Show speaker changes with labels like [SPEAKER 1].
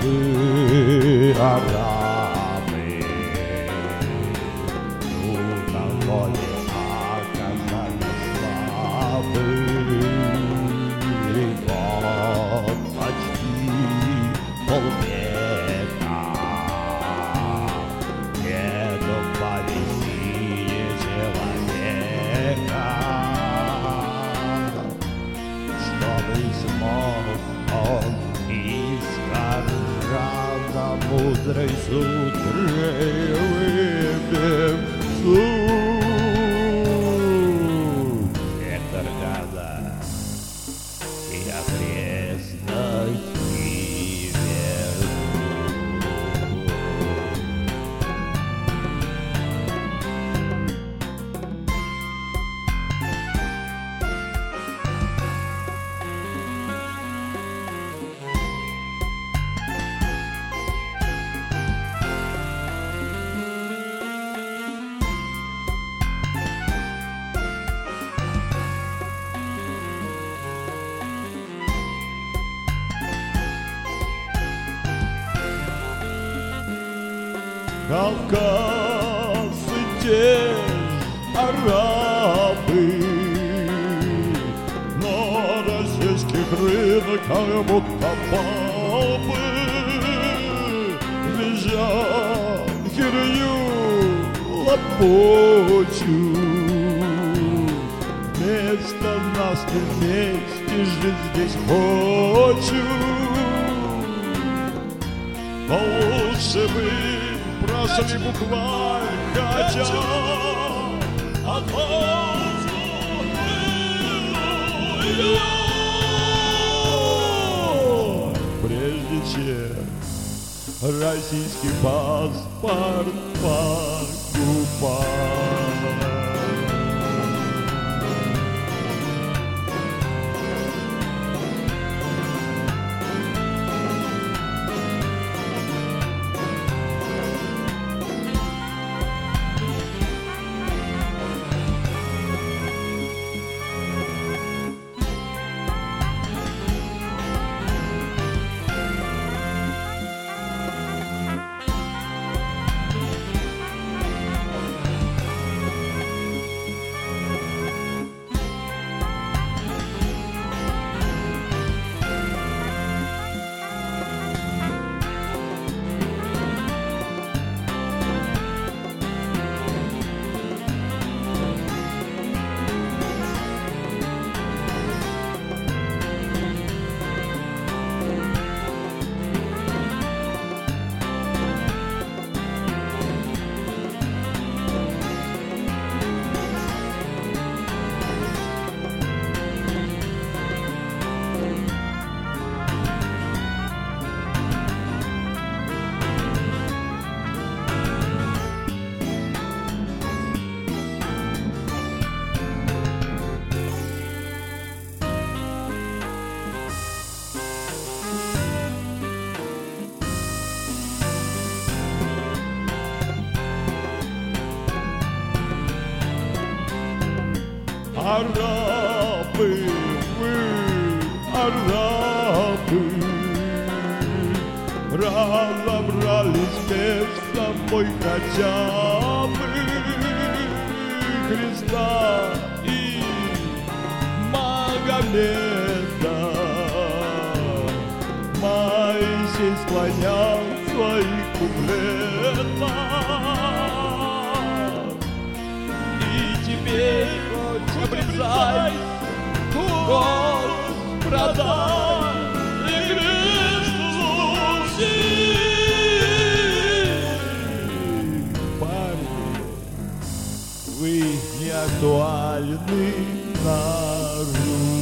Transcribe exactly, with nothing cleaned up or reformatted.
[SPEAKER 1] арабы, ну такое оказались слабы. Вот почти полвека не добавили человека, чтобы смог он из кармана мудрой сутры выбив суть. Вектор газа и окрестности верну. Кавказцы те ж арабы, на российских рынках будто бабы, визжат херню лопочу. Вместо нас не вместе жить здесь хочу. Но лучше бы прошли буквально, хотя отвозу прежде чем российский паспорт покупать. Арабы, вы, арабы, разобрались без собой хотя бы Христа и Магомеда. Моисей склонял свои куплета, и теперь обрезай, кровь продай, и Христос парни, вы не актуальны наружу.